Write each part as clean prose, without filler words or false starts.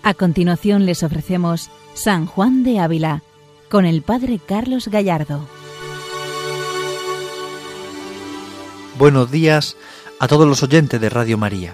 A continuación les ofrecemos San Juan de Ávila con el Padre Carlos Gallardo. Buenos días a todos los oyentes de Radio María.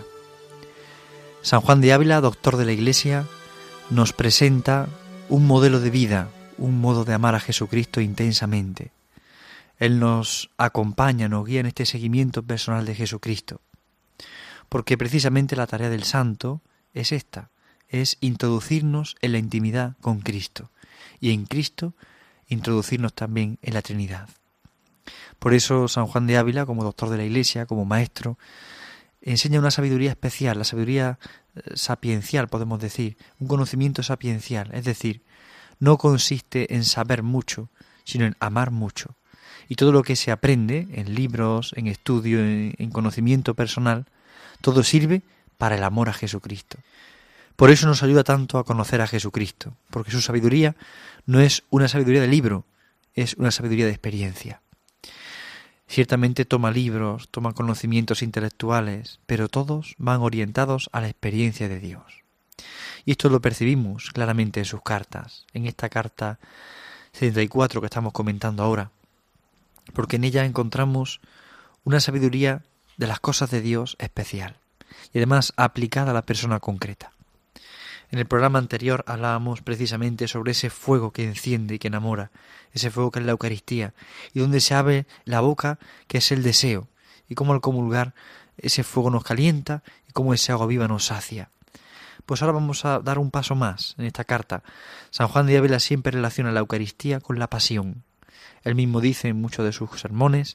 San Juan de Ávila, doctor de la Iglesia, nos presenta un modelo de vida, un modo de amar a Jesucristo intensamente. Él nos acompaña, nos guía en este seguimiento personal de Jesucristo, porque precisamente la tarea del santo es esta, es introducirnos en la intimidad con Cristo y en Cristo introducirnos también en la Trinidad. Por eso San Juan de Ávila, como doctor de la Iglesia, como maestro, enseña una sabiduría especial, la sabiduría sapiencial, podemos decir, un conocimiento sapiencial, es decir, no consiste en saber mucho, sino en amar mucho. Y todo lo que se aprende en libros, en estudio, en conocimiento personal, todo sirve para el amor a Jesucristo. Por eso nos ayuda tanto a conocer a Jesucristo, porque su sabiduría no es una sabiduría de libro, es una sabiduría de experiencia. Ciertamente toma libros, toma conocimientos intelectuales, pero todos van orientados a la experiencia de Dios. Y esto lo percibimos claramente en sus cartas, en esta carta 74 que estamos comentando ahora, porque en ella encontramos una sabiduría de las cosas de Dios especial y además aplicada a la persona concreta. En el programa anterior hablábamos precisamente sobre ese fuego que enciende y que enamora, ese fuego que es la Eucaristía, y donde se abre la boca, que es el deseo, y cómo al comulgar ese fuego nos calienta y cómo ese agua viva nos sacia. Pues ahora vamos a dar un paso más en esta carta. San Juan de Ávila siempre relaciona la Eucaristía con la pasión. Él mismo dice en muchos de sus sermones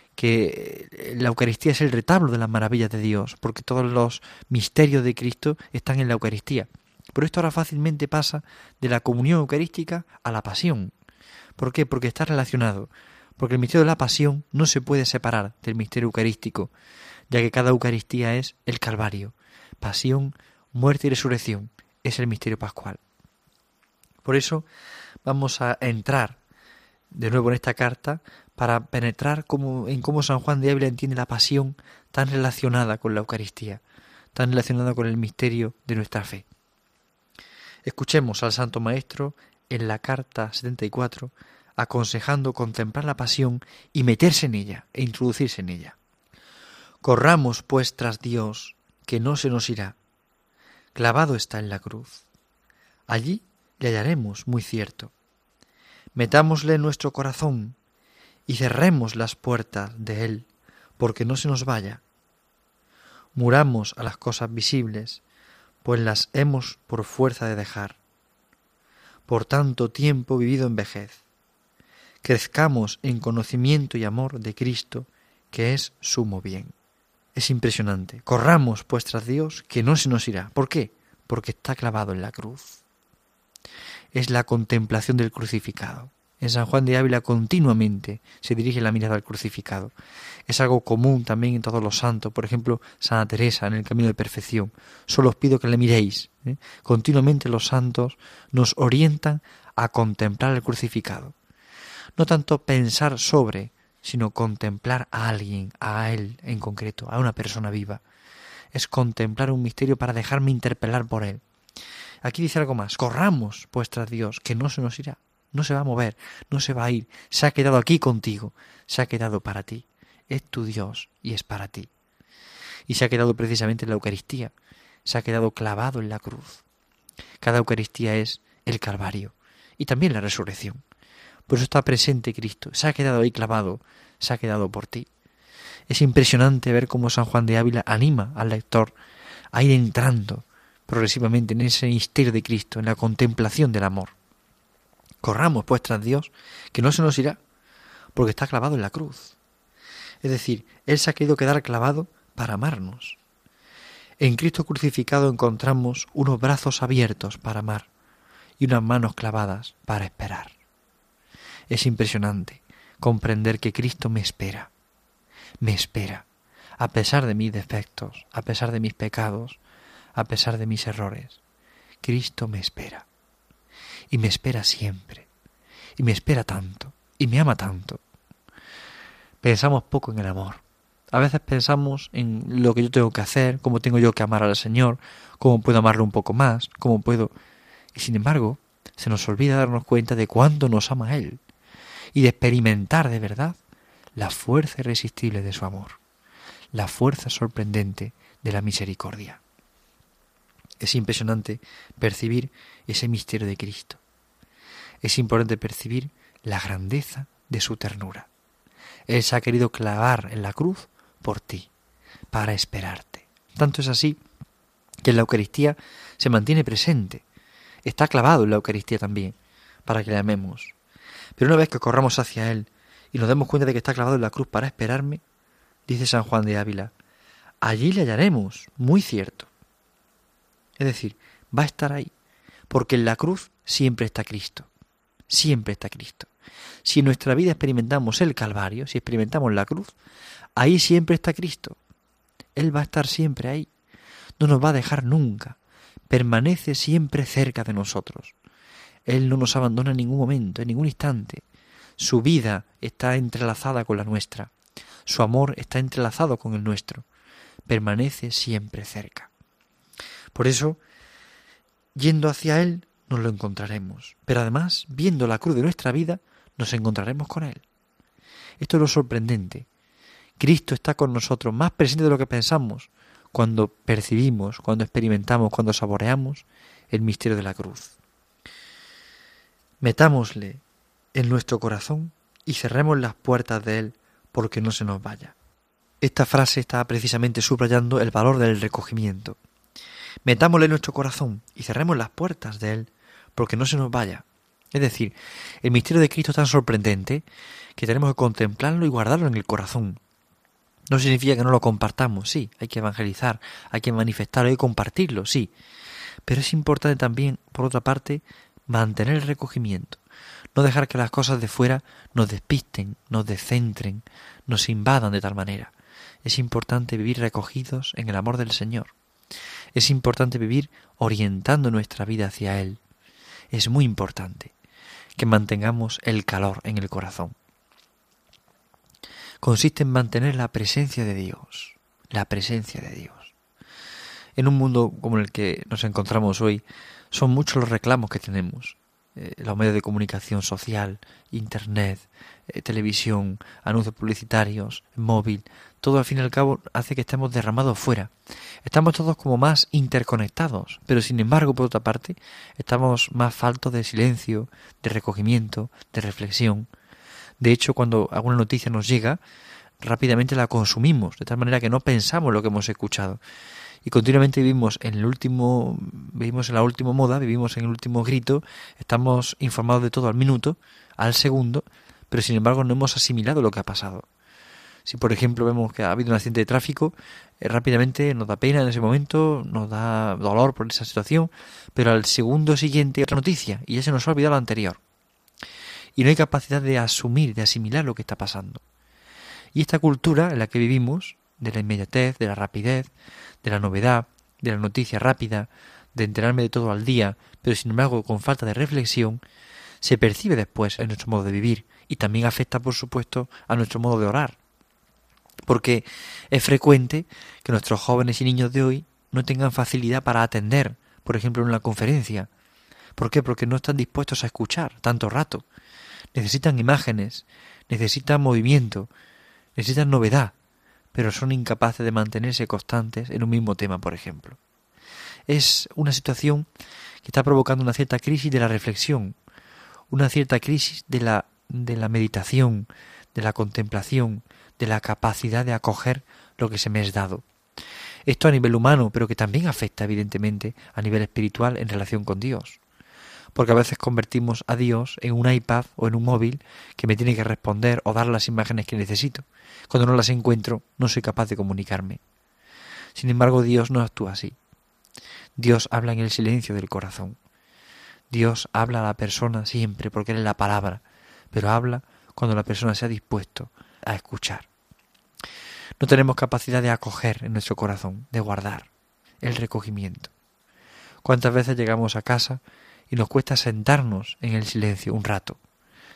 que la Eucaristía es el retablo de las maravillas de Dios, porque todos los misterios de Cristo están en la Eucaristía. Pero esto ahora fácilmente pasa de la comunión eucarística a la pasión. ¿Por qué? Porque está relacionado. Porque el misterio de la pasión no se puede separar del misterio eucarístico, ya que cada Eucaristía es el Calvario. Pasión, muerte y resurrección es el misterio pascual. Por eso vamos a entrar de nuevo en esta carta para penetrar en cómo San Juan de Ávila entiende la pasión tan relacionada con la Eucaristía, tan relacionada con el misterio de nuestra fe. Escuchemos al Santo Maestro en la carta 74, aconsejando contemplar la pasión y meterse en ella e introducirse en ella. Corramos pues tras Dios, que no se nos irá. Clavado está en la cruz. Allí le hallaremos muy cierto. Metámosle en nuestro corazón y cerremos las puertas de él, porque no se nos vaya. Muramos a las cosas visibles, pues las hemos por fuerza de dejar. Por tanto tiempo vivido en vejez, crezcamos en conocimiento y amor de Cristo, que es sumo bien. Es impresionante. Corramos pues tras Dios, que no se nos irá. ¿Por qué? Porque está clavado en la cruz. Es la contemplación del crucificado. En San Juan de Ávila continuamente se dirige la mirada al crucificado. Es algo común también en todos los santos. Por ejemplo, Santa Teresa en el Camino de Perfección. Solo os pido que le miréis. Continuamente los santos nos orientan a contemplar el crucificado. No tanto pensar sobre, sino contemplar a alguien, a él en concreto, a una persona viva. Es contemplar un misterio para dejarme interpelar por él. Aquí dice algo más. Corramos pues tras Dios, que no se nos irá. No se va a mover, no se va a ir. Se ha quedado aquí contigo, se ha quedado para ti. Es tu Dios y es para ti. Y se ha quedado precisamente en la Eucaristía. Se ha quedado clavado en la cruz. Cada Eucaristía es el Calvario y también la resurrección. Por eso está presente Cristo. Se ha quedado ahí clavado, se ha quedado por ti. Es impresionante ver cómo San Juan de Ávila anima al lector a ir entrando progresivamente en ese misterio de Cristo, en la contemplación del amor. Corramos pues tras Dios, que no se nos irá, porque está clavado en la cruz. Es decir, Él se ha querido quedar clavado para amarnos. En Cristo crucificado encontramos unos brazos abiertos para amar y unas manos clavadas para esperar. Es impresionante comprender que Cristo me espera, a pesar de mis defectos, a pesar de mis pecados, a pesar de mis errores. Cristo me espera. Y me espera siempre, y me espera tanto, y me ama tanto. Pensamos poco en el amor. A veces pensamos en lo que yo tengo que hacer, cómo tengo yo que amar al Señor, cómo puedo amarlo un poco más, cómo puedo... Y sin embargo, se nos olvida darnos cuenta de cuánto nos ama Él y de experimentar de verdad la fuerza irresistible de su amor, la fuerza sorprendente de la misericordia. Es impresionante percibir ese misterio de Cristo. Es importante percibir la grandeza de su ternura. Él se ha querido clavar en la cruz por ti, para esperarte. Tanto es así que en la Eucaristía se mantiene presente. Está clavado en la Eucaristía también, para que le amemos. Pero una vez que corramos hacia Él y nos demos cuenta de que está clavado en la cruz para esperarme, dice San Juan de Ávila, allí le hallaremos, muy cierto. Es decir, va a estar ahí, porque en la cruz siempre está Cristo. Siempre está Cristo. Si en nuestra vida experimentamos el Calvario, si experimentamos la cruz, ahí siempre está Cristo. Él va a estar siempre ahí. No nos va a dejar nunca. Permanece siempre cerca de nosotros. Él no nos abandona en ningún momento, en ningún instante. Su vida está entrelazada con la nuestra. Su amor está entrelazado con el nuestro. Permanece siempre cerca. Por eso, yendo hacia Él, nos lo encontraremos. Pero además, viendo la cruz de nuestra vida, nos encontraremos con Él. Esto es lo sorprendente. Cristo está con nosotros, más presente de lo que pensamos, cuando percibimos, cuando experimentamos, cuando saboreamos el misterio de la cruz. Metámosle en nuestro corazón y cerremos las puertas de Él porque no se nos vaya. Esta frase está precisamente subrayando el valor del recogimiento. Metámosle en nuestro corazón y cerremos las puertas de Él porque no se nos vaya. Es decir, el misterio de Cristo es tan sorprendente que tenemos que contemplarlo y guardarlo en el corazón. No significa que no lo compartamos, sí, hay que evangelizar, hay que manifestarlo, hay que compartirlo, sí. Pero es importante también, por otra parte, mantener el recogimiento. No dejar que las cosas de fuera nos despisten, nos descentren, nos invadan de tal manera. Es importante vivir recogidos en el amor del Señor. Es importante vivir orientando nuestra vida hacia Él. Es muy importante que mantengamos el calor en el corazón. Consiste en mantener la presencia de Dios, la presencia de Dios. En un mundo como el que nos encontramos hoy, son muchos los reclamos que tenemos. Los medios de comunicación social, internet, televisión, anuncios publicitarios, móvil, todo al fin y al cabo hace que estemos derramados fuera. Estamos todos como más interconectados, pero sin embargo, por otra parte, estamos más faltos de silencio, de recogimiento, de reflexión. De hecho, cuando alguna noticia nos llega, rápidamente la consumimos, de tal manera que no pensamos lo que hemos escuchado. Y continuamente vivimos en la última moda, vivimos en el último grito, estamos informados de todo al minuto, al segundo, pero sin embargo no hemos asimilado lo que ha pasado. Si por ejemplo vemos que ha habido un accidente de tráfico, rápidamente nos da pena en ese momento, nos da dolor por esa situación, pero al segundo siguiente otra noticia y ya se nos ha olvidado lo anterior. Y no hay capacidad de asumir, de asimilar lo que está pasando. Y esta cultura en la que vivimos, de la inmediatez, de la rapidez, de la novedad, de la noticia rápida, de enterarme de todo al día, pero sin embargo con falta de reflexión, se percibe después en nuestro modo de vivir y también afecta, por supuesto, a nuestro modo de orar. Porque es frecuente que nuestros jóvenes y niños de hoy no tengan facilidad para atender, por ejemplo, en una conferencia. ¿Por qué? Porque no están dispuestos a escuchar tanto rato. Necesitan imágenes, necesitan movimiento, necesitan novedad, pero son incapaces de mantenerse constantes en un mismo tema, por ejemplo. Es una situación que está provocando una cierta crisis de la reflexión, una cierta crisis de la meditación, de la contemplación, de la capacidad de acoger lo que se me es dado. Esto a nivel humano, pero que también afecta evidentemente a nivel espiritual en relación con Dios. Porque a veces convertimos a Dios en un iPad o en un móvil que me tiene que responder o dar las imágenes que necesito. Cuando no las encuentro, no soy capaz de comunicarme. Sin embargo, Dios no actúa así. Dios habla en el silencio del corazón. Dios habla a la persona siempre porque Él es la palabra, pero habla cuando la persona se ha dispuesto a escuchar. No tenemos capacidad de acoger en nuestro corazón, de guardar el recogimiento. ¿Cuántas veces llegamos a casa y nos cuesta sentarnos en el silencio un rato,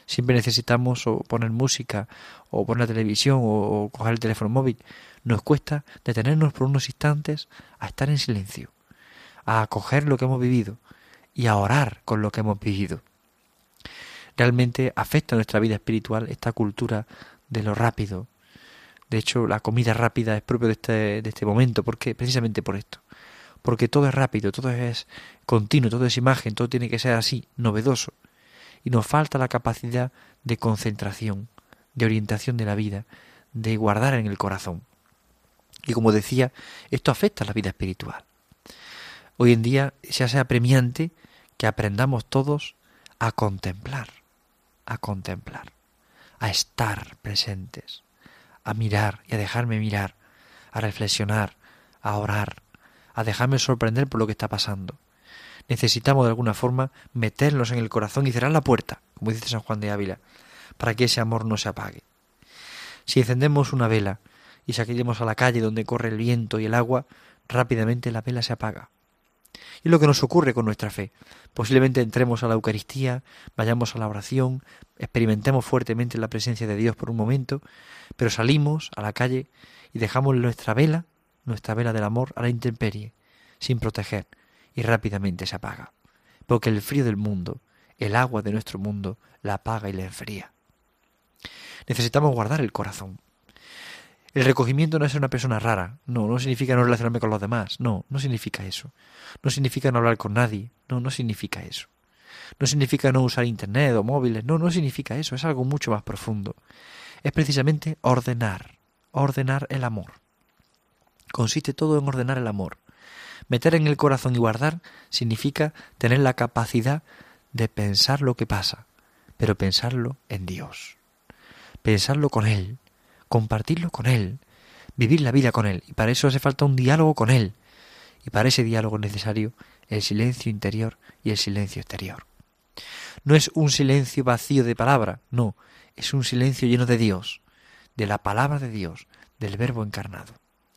Siempre necesitamos o poner música, o poner la televisión, o coger el teléfono móvil. Nos cuesta detenernos por unos instantes a estar en silencio, a acoger lo que hemos vivido y a orar con lo que hemos vivido. Realmente afecta a nuestra vida espiritual esta cultura de lo rápido. De hecho, la comida rápida es propio de este momento, porque precisamente por esto. Porque todo es rápido, todo es continuo, todo es imagen, todo tiene que ser así, novedoso. Y nos falta la capacidad de concentración, de orientación de la vida, de guardar en el corazón. Y como decía, esto afecta a la vida espiritual. Hoy en día se hace apremiante que aprendamos todos a contemplar, a estar presentes, a mirar y a dejarme mirar, a reflexionar, a orar, a dejarme sorprender por lo que está pasando. Necesitamos de alguna forma meternos en el corazón y cerrar la puerta, como dice San Juan de Ávila, para que ese amor no se apague. Si encendemos una vela y salimos a la calle donde corre el viento y el agua, rápidamente la vela se apaga. Y es lo que nos ocurre con nuestra fe. Posiblemente entremos a la Eucaristía, vayamos a la oración, experimentemos fuertemente la presencia de Dios por un momento, pero salimos a la calle y dejamos nuestra vela del amor, a la intemperie, sin proteger, y rápidamente se apaga. Porque el frío del mundo, el agua de nuestro mundo, la apaga y la enfría. Necesitamos guardar el corazón. El recogimiento no es ser una persona rara, no significa no relacionarme con los demás, no significa eso. No significa no hablar con nadie, no significa eso. No significa no usar internet o móviles, no significa eso, es algo mucho más profundo. Es precisamente ordenar el amor. Consiste todo en ordenar el amor. Meter en el corazón y guardar significa tener la capacidad de pensar lo que pasa, pero pensarlo en Dios. Pensarlo con Él, compartirlo con Él, vivir la vida con Él. Y para eso hace falta un diálogo con Él. Y para ese diálogo es necesario el silencio interior y el silencio exterior. No es un silencio vacío de palabra, no, es un silencio lleno de Dios, de la palabra de Dios, del Verbo encarnado.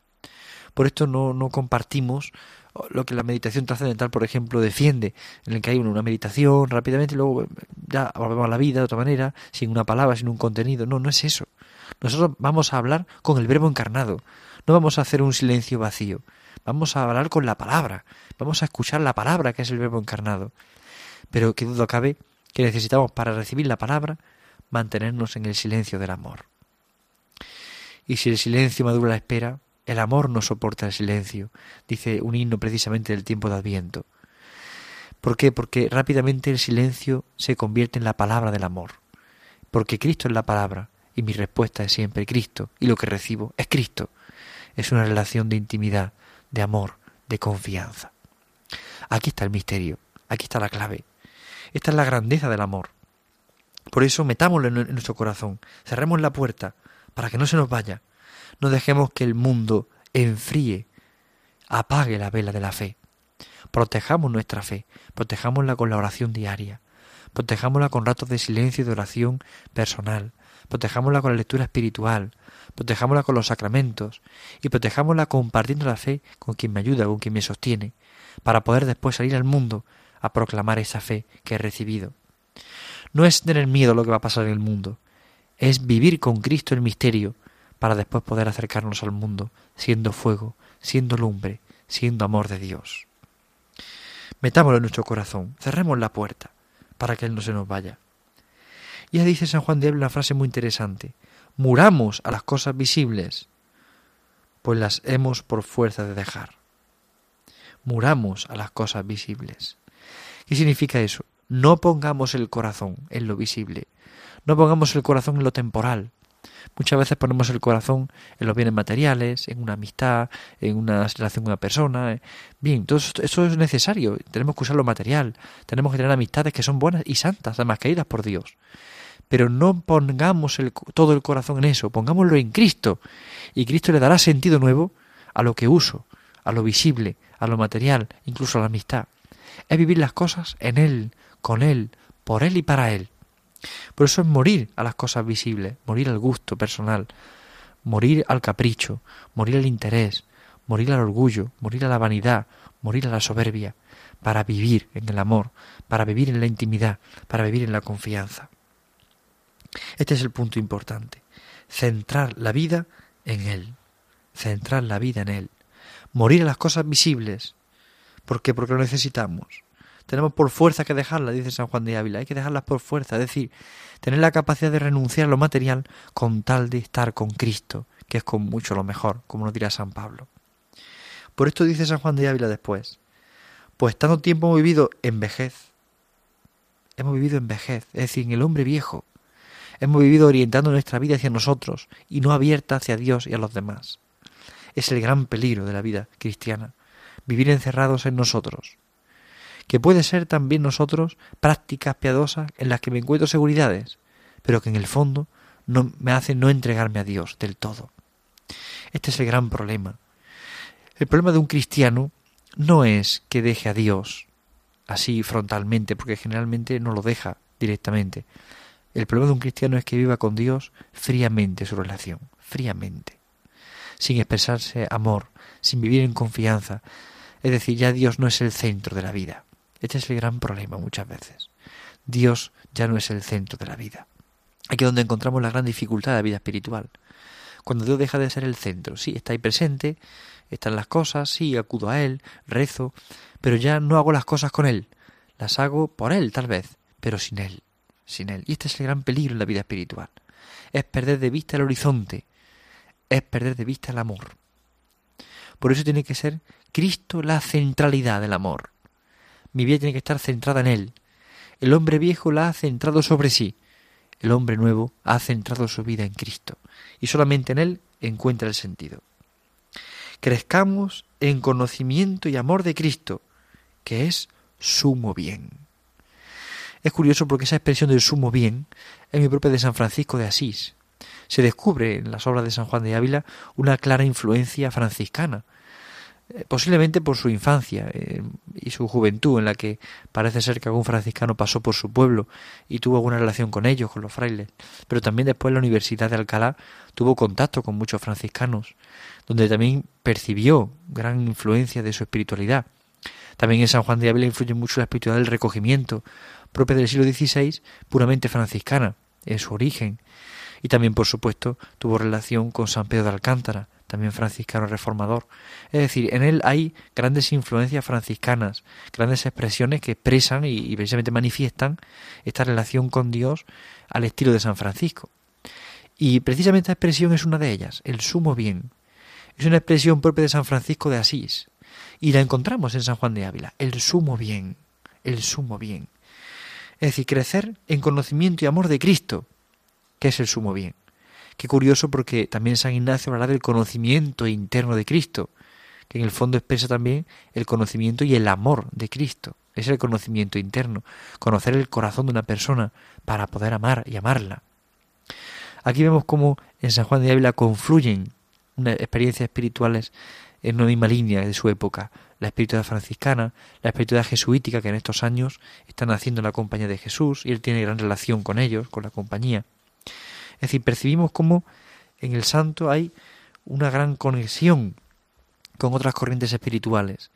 Por esto no compartimos lo que la meditación trascendental, por ejemplo, defiende, en el que hay una meditación rápidamente y luego ya volvemos a la vida de otra manera, sin una palabra, sin un contenido. No es eso. Nosotros vamos a hablar con el Verbo encarnado, no vamos a hacer un silencio vacío, vamos a hablar con la palabra, vamos a escuchar la palabra que es el Verbo encarnado. Pero qué duda cabe que necesitamos para recibir la palabra mantenernos en el silencio del amor. Y si el silencio madura la espera, el amor no soporta el silencio, dice un himno precisamente del tiempo de Adviento. ¿Por qué? Porque rápidamente el silencio se convierte en la palabra del amor. Porque Cristo es la palabra, y mi respuesta es siempre Cristo, y lo que recibo es Cristo. Es una relación de intimidad, de amor, de confianza. Aquí está el misterio, aquí está la clave. Esta es la grandeza del amor. Por eso metámoslo en nuestro corazón, cerremos la puerta para que no se nos vaya. No dejemos que el mundo enfríe, apague la vela de la fe. Protejamos nuestra fe, protejámosla con la oración diaria, protejámosla con ratos de silencio y de oración personal, protejámosla con la lectura espiritual, protejámosla con los sacramentos y protejámosla compartiendo la fe con quien me ayuda, con quien me sostiene, para poder después salir al mundo a proclamar esa fe que he recibido. No es tener miedo a lo que va a pasar en el mundo, es vivir con Cristo el misterio, para después poder acercarnos al mundo, siendo fuego, siendo lumbre, siendo amor de Dios. Metámoslo en nuestro corazón, cerremos la puerta, para que Él no se nos vaya. Y ya dice San Juan de Ávila una frase muy interesante: muramos a las cosas visibles, pues las hemos por fuerza de dejar. Muramos a las cosas visibles. ¿Qué significa eso? No pongamos el corazón en lo visible, no pongamos el corazón en lo temporal. Muchas veces ponemos el corazón en los bienes materiales, en una amistad, en una relación con una persona. Bien, todo eso es necesario. Tenemos que usar lo material. Tenemos que tener amistades que son buenas y santas, además queridas por Dios. Pero no pongamos todo el corazón en eso. Pongámoslo en Cristo. Y Cristo le dará sentido nuevo a lo que uso, a lo visible, a lo material, incluso a la amistad. Es vivir las cosas en Él, con Él, por Él y para Él. Por eso es morir a las cosas visibles, morir al gusto personal, morir al capricho, morir al interés, morir al orgullo, morir a la vanidad, morir a la soberbia, para vivir en el amor, para vivir en la intimidad, para vivir en la confianza. Este es el punto importante. Centrar la vida en Él. Centrar la vida en Él. Morir a las cosas visibles. ¿Por qué? Porque lo necesitamos. Tenemos por fuerza que dejarlas, dice San Juan de Ávila. Hay que dejarlas por fuerza. Es decir, tener la capacidad de renunciar a lo material con tal de estar con Cristo, que es con mucho lo mejor, como nos dirá San Pablo. Por esto dice San Juan de Ávila después: pues tanto tiempo hemos vivido en vejez. Hemos vivido en vejez, es decir, en el hombre viejo. Hemos vivido orientando nuestra vida hacia nosotros y no abierta hacia Dios y a los demás. Es el gran peligro de la vida cristiana, vivir encerrados en nosotros. Que puede ser también nosotros prácticas piadosas en las que me encuentro seguridades, pero que en el fondo no me hacen no entregarme a Dios del todo. Este es el gran problema. El problema de un cristiano no es que deje a Dios así frontalmente, porque generalmente no lo deja directamente. El problema de un cristiano es que viva con Dios fríamente su relación, fríamente, sin expresarse amor, sin vivir en confianza. Es decir, ya Dios no es el centro de la vida. Este es el gran problema muchas veces. Dios ya no es el centro de la vida. Aquí es donde encontramos la gran dificultad de la vida espiritual. Cuando Dios deja de ser el centro, sí, está ahí presente, están las cosas, sí, acudo a Él, rezo, pero ya no hago las cosas con Él. Las hago por Él, tal vez, pero sin Él. Y este es el gran peligro en la vida espiritual. Es perder de vista el horizonte, es perder de vista el amor. Por eso tiene que ser Cristo la centralidad del amor. Mi vida tiene que estar centrada en Él. El hombre viejo la ha centrado sobre sí. El hombre nuevo ha centrado su vida en Cristo. Y solamente en Él encuentra el sentido. Crezcamos en conocimiento y amor de Cristo, que es sumo bien. Es curioso porque esa expresión del sumo bien es muy propia de San Francisco de Asís. Se descubre en las obras de San Juan de Ávila una clara influencia franciscana, posiblemente por su infancia y su juventud, en la que parece ser que algún franciscano pasó por su pueblo y tuvo alguna relación con ellos, con los frailes, pero también después en la Universidad de Alcalá tuvo contacto con muchos franciscanos, donde también percibió gran influencia de su espiritualidad. También en San Juan de Ávila influye mucho la espiritualidad del recogimiento, propia del siglo XVI, puramente franciscana en su origen, y también, por supuesto, tuvo relación con San Pedro de Alcántara, también franciscano reformador. Es decir, en él hay grandes influencias franciscanas, grandes expresiones que expresan y precisamente manifiestan esta relación con Dios al estilo de San Francisco. Y precisamente esta expresión es una de ellas, el sumo bien. Es una expresión propia de San Francisco de Asís, y la encontramos en San Juan de Ávila, el sumo bien, el sumo bien. Es decir, crecer en conocimiento y amor de Cristo, que es el sumo bien. Qué curioso, porque también San Ignacio hablará del conocimiento interno de Cristo, que en el fondo expresa también el conocimiento y el amor de Cristo. Es el conocimiento interno, conocer el corazón de una persona para poder amar y amarla. Aquí vemos cómo en San Juan de Ávila confluyen unas experiencias espirituales en una misma línea de su época, la espiritualidad franciscana, la espiritualidad jesuítica, que en estos años están haciendo la compañía de Jesús, y él tiene gran relación con ellos, con la compañía. Es decir, percibimos cómo en el santo hay una gran conexión con otras corrientes espirituales.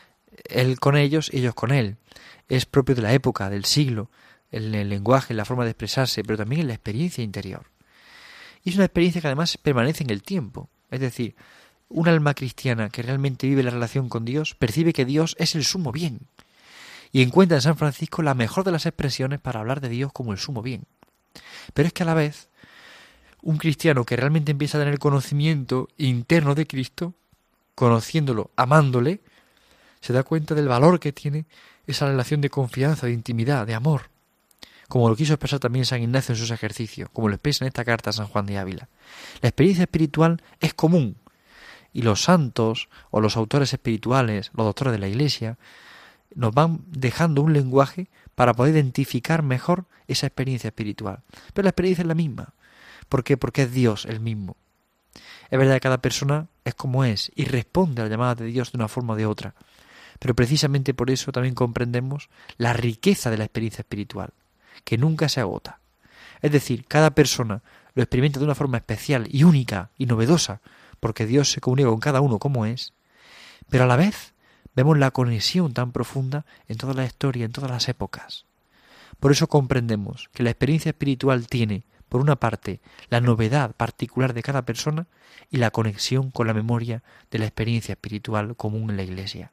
Él con ellos, ellos con él. Es propio de la época, del siglo, en el lenguaje, en la forma de expresarse, pero también en la experiencia interior. Y es una experiencia que además permanece en el tiempo. Es decir, un alma cristiana que realmente vive la relación con Dios percibe que Dios es el sumo bien. Y encuentra en San Francisco la mejor de las expresiones para hablar de Dios como el sumo bien. Pero es que a la vez, un cristiano que realmente empieza a tener conocimiento interno de Cristo, conociéndolo, amándole, se da cuenta del valor que tiene esa relación de confianza, de intimidad, de amor, como lo quiso expresar también San Ignacio en sus ejercicios, como lo expresa en esta carta a San Juan de Ávila. La experiencia espiritual es común, y los santos o los autores espirituales, los doctores de la Iglesia, nos van dejando un lenguaje para poder identificar mejor esa experiencia espiritual. Pero la experiencia es la misma. ¿Por qué? Porque es Dios el mismo. Es verdad que cada persona es como es y responde a la llamada de Dios de una forma o de otra. Pero precisamente por eso también comprendemos la riqueza de la experiencia espiritual, que nunca se agota. Es decir, cada persona lo experimenta de una forma especial y única y novedosa, porque Dios se comunica con cada uno como es, pero a la vez vemos la conexión tan profunda en toda la historia, en todas las épocas. Por eso comprendemos que la experiencia espiritual tiene por una parte, la novedad particular de cada persona y la conexión con la memoria de la experiencia espiritual común en la Iglesia.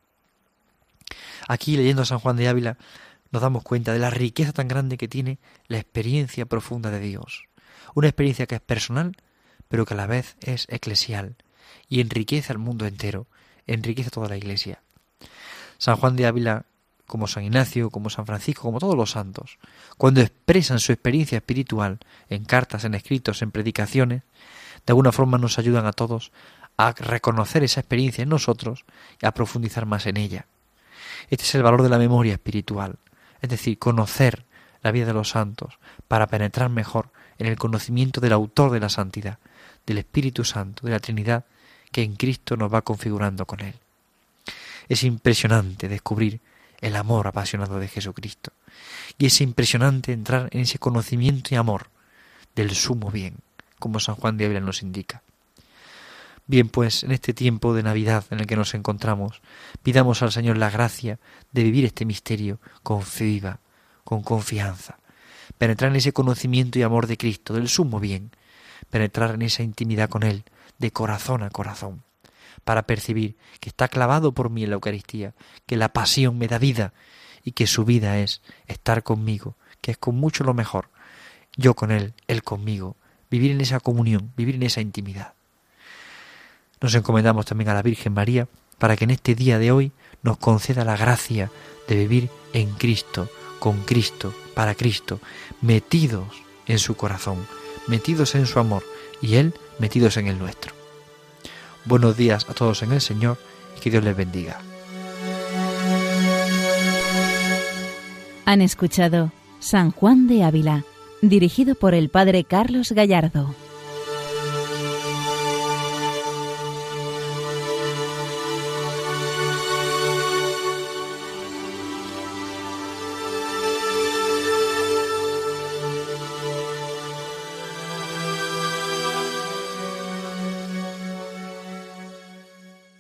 Aquí, leyendo a San Juan de Ávila, nos damos cuenta de la riqueza tan grande que tiene la experiencia profunda de Dios. Una experiencia que es personal, pero que a la vez es eclesial y enriquece al mundo entero, enriquece a toda la Iglesia. San Juan de Ávila, como San Ignacio, como San Francisco, como todos los santos, cuando expresan su experiencia espiritual en cartas, en escritos, en predicaciones, de alguna forma nos ayudan a todos a reconocer esa experiencia en nosotros y a profundizar más en ella. Este es el valor de la memoria espiritual, es decir, conocer la vida de los santos para penetrar mejor en el conocimiento del autor de la santidad, del Espíritu Santo, de la Trinidad, que en Cristo nos va configurando con Él. Es impresionante descubrir el amor apasionado de Jesucristo, y es impresionante entrar en ese conocimiento y amor del sumo bien, como San Juan de Ávila nos indica. Bien, pues en este tiempo de Navidad en el que nos encontramos, pidamos al Señor la gracia de vivir este misterio con fe viva, con confianza, penetrar en ese conocimiento y amor de Cristo, del sumo bien, penetrar en esa intimidad con Él, de corazón a corazón, para percibir que está clavado por mí en la Eucaristía, que la pasión me da vida y que su vida es estar conmigo, que es con mucho lo mejor, yo con Él, Él conmigo, vivir en esa comunión, vivir en esa intimidad. Nos encomendamos también a la Virgen María para que en este día de hoy nos conceda la gracia de vivir en Cristo, con Cristo, para Cristo, metidos en su corazón, metidos en su amor y Él metidos en el nuestro. Buenos días a todos en el Señor y que Dios les bendiga. Han escuchado San Juan de Ávila, dirigido por el Padre Carlos Gallardo.